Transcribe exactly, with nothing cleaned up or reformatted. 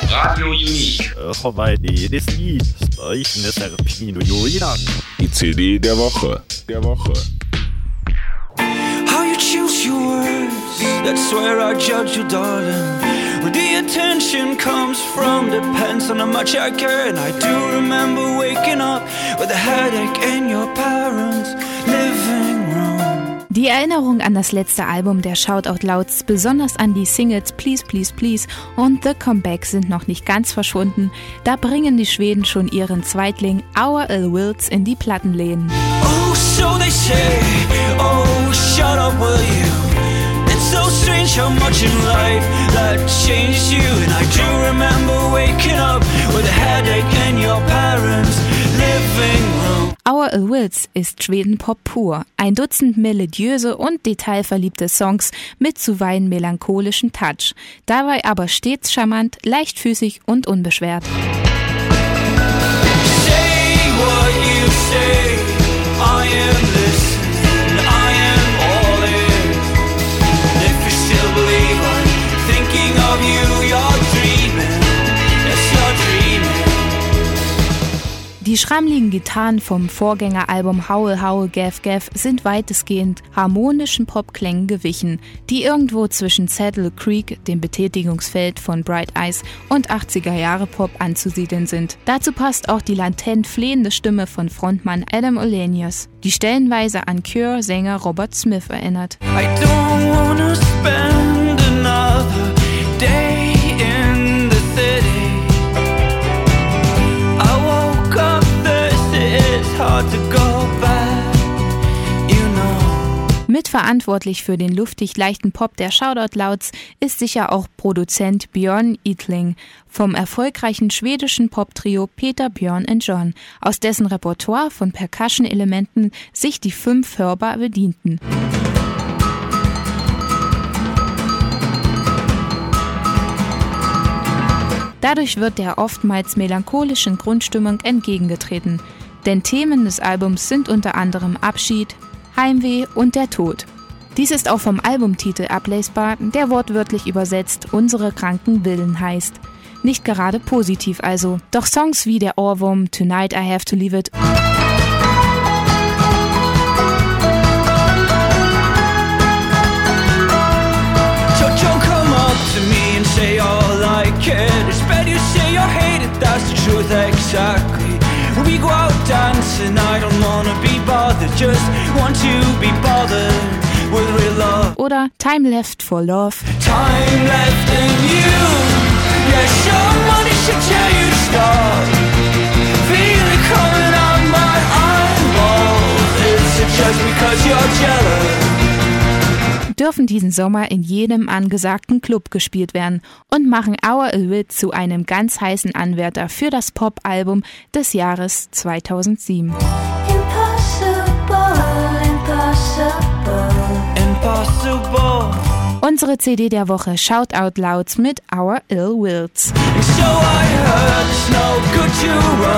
Radio Unique. Die C D der Woche. Der Woche. How you choose your words, that's where I judge you, darling. Where the attention comes from depends on how much I care. And I do remember waking up with a headache in your parents' living room. Die Erinnerung an das letzte Album der Shoutout Louds, besonders an die Singles Please Please Please und The Comeback sind noch nicht ganz verschwunden. Da bringen die Schweden schon ihren Zweitling Our Ill Wills in die Plattenläden. Oh, so they say, oh, shut up, will you? It's so strange how much in life that changed you. And I do remember waking up with a headache in your parents' living room. Our Ill Wills ist Schweden-Pop pur. Ein Dutzend melodiöse und detailverliebte Songs mit zuweilen melancholischen Touch. Dabei aber stets charmant, leichtfüßig und unbeschwert. Say what you say, I am listening, I am all ears. And if you still believe I'm thinking of you, you're dreaming, yes, you're dreaming. Die schrammligen Gitarren vom Vorgängeralbum Howl Howl Gaff Gaff sind weitestgehend harmonischen Popklängen gewichen, die irgendwo zwischen Saddle Creek, dem Betätigungsfeld von Bright Eyes, und achtziger-Jahre-Pop anzusiedeln sind. Dazu passt auch die latent flehende Stimme von Frontmann Adam Ollenius, die stellenweise an Cure-Sänger Robert Smith erinnert. I don't wanna spend another day in the city. I woke up thirsty, it's hard to go back, you know. Mitverantwortlich für den luftig leichten Pop der Shoutout Louds ist sicher auch Produzent Björn Ytling vom erfolgreichen schwedischen Pop-Trio Peter, Björn and John, aus dessen Repertoire von Percussion-Elementen sich die fünf hörbar bedienten. Dadurch wird der oftmals melancholischen Grundstimmung entgegengetreten, denn Themen des Albums sind unter anderem Abschied, Heimweh und der Tod. Dies ist auch vom Albumtitel ablesbar, der wortwörtlich übersetzt Unsere kranken Willen heißt. Nicht gerade positiv also, doch Songs wie der Ohrwurm Tonight I Have to Leave It Don't come up to me and say all I cared. It's better you say you're hated, that's the truth exactly. When we go out dancing, I don't wanna be bothered, just want to be bothered with real love. oder Time Left for Love. Time left in you. Yeah, somebody should tell you to stop. Feel it coming out my eyeballs. Is it just because you're jealous? Dürfen diesen Sommer in jedem angesagten Club gespielt werden und machen Our Ill Wills zu einem ganz heißen Anwärter für das Pop-Album des Jahres zweitausendsieben. Impossible, impossible. Impossible. Unsere C D der Woche Shoutout Louds mit Our Ill Wills. So I heard it's no good to run.